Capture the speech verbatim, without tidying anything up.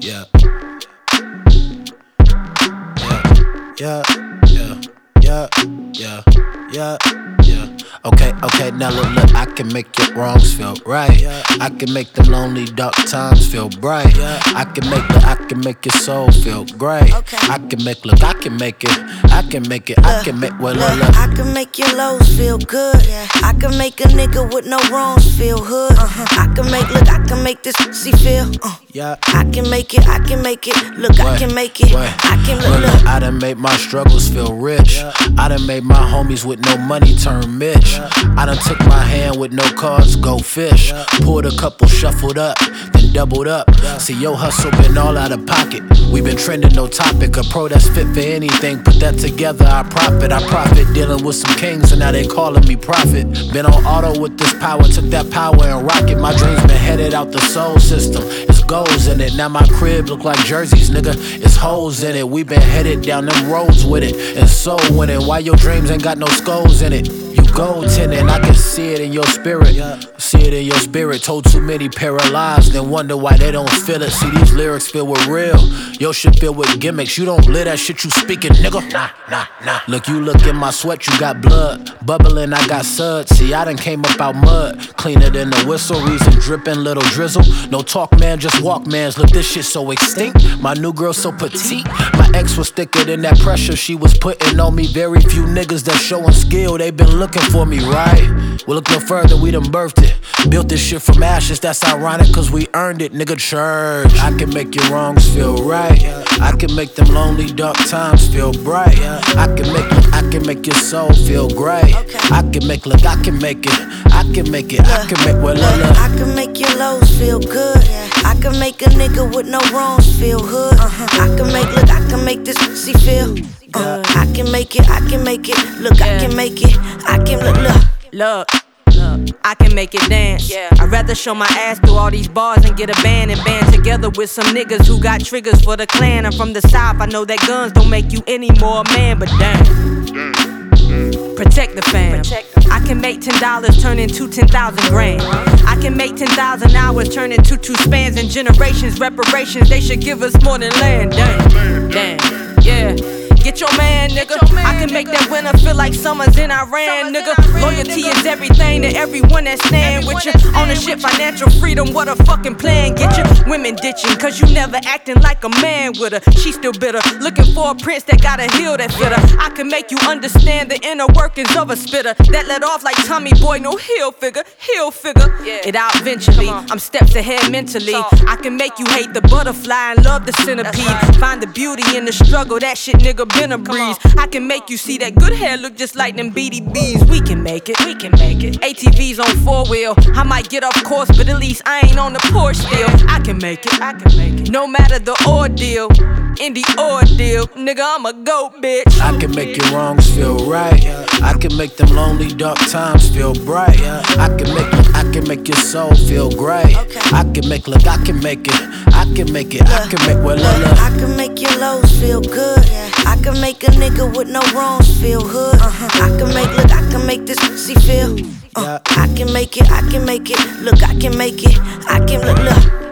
Yeah. Yeah, yeah, yeah, yeah, yeah, yeah. Okay, okay, now look, look, I can make your wrongs feel right. I can make the lonely dark times feel bright. I can make the, I can make your soul feel great. I can make, look, I can make it, I can make it, I can make, well, look, look. I can make your lows feel good. I can make a nigga with no wrongs feel hood. I can make, look, I can make this pussy feel. Uh. Yeah. I can make it, I can make it. Look, Wait, I can make it. wait. I can look, Well, look. look, I done made my struggles feel rich. I done made my homies with no money turn Mitch. I done took my hand with no cards, go fish. Poured a couple, shuffled up, then doubled up. See, your hustle been all out of pocket. We been trending, no topic. A pro that's fit for anything. Put that together, I profit. I profit dealing with some kings, and now they calling me prophet. Been on auto with this power, took that power and rocket. My dreams been headed out the soul system. It's goals in it. Now my crib look like jerseys, nigga. It's holes in it. We been headed down them roads with it. And so winning. Why your dreams ain't got no skulls in it? You goaltending, I can see it in your spirit. See it in your spirit. Told too many paralyzed, then wonder why they don't feel it. See, these lyrics filled with real. Your shit filled with gimmicks. You don't live that shit you speaking, nigga. Nah, nah, nah. Look, you look in my sweat, you got blood. Bubbling, I got suds. See, I done came up out mud. Cleaner than the whistle, reason dripping, little drizzle. No talk, man, just walk, mans. Look, this shit so extinct. My new girl so petite. My ex was thicker than that pressure she was putting on me. Very few niggas that showing skill, they been looking for me, right? Well, look no further, we done birthed it. Built this shit from ashes, that's ironic, cause we earned it, nigga, church. I can make your wrongs feel right. I can make them lonely dark times feel bright. I can make, I can make your soul feel great. I can make, look, I can make it. I can make it, I can make, well, look, look. I can make your lows feel good. I can make a nigga with no wrongs feel hood. I can make, look, I can make this pussy feel uh, I can make it, I can make it. Look, I can make it. I can look, look. Look, look, I can make it dance. Yeah. I'd rather show my ass through all these bars and get a band and band together with some niggas who got triggers for the clan. I'm from the south, I know that guns don't make you any more a man, but damn. Protect the fam. I can make ten dollars turn into ten thousand grand. I can make ten thousand hours turn into two spans and generations. Reparations, they should give us more than land. Damn, damn, yeah. Get your man, nigga. I can make that winter feel like summer's in Iran, nigga. Loyalty is everything to everyone that stand with you. Ownership, financial freedom, what a fucking plan. Get your women ditching, cause you never acting like a man with her. She still bitter, looking for a prince that got a heel that fit her. I can make you understand the inner workings of a spitter that let off like Tommy Boy, no heel figure, heel figure. It out eventually, I'm steps ahead mentally. I can make you hate the butterfly and love the centipede. Find the beauty in the struggle, that shit, nigga. Been a breeze. I can make you see that good hair look just like them B D Bs. We can make it, we can make it. A T Vs on four wheel. I might get off course, but at least I ain't on the Porsche still. I can make it, I can make it. No matter the ordeal, in the ordeal, nigga, I'm a goat, bitch. I can make your wrongs feel right. I can make them lonely dark times feel bright. I can make, I can make your soul feel great. I can make, look, I can make it. I can make it. I can make, well, look, look. I can make your lows feel good. I can make a nigga with no wrongs feel hood. I can make, look, I can make this pussy feel. Uh, I can make it, I can make it. Look, I can make it. I can look, look.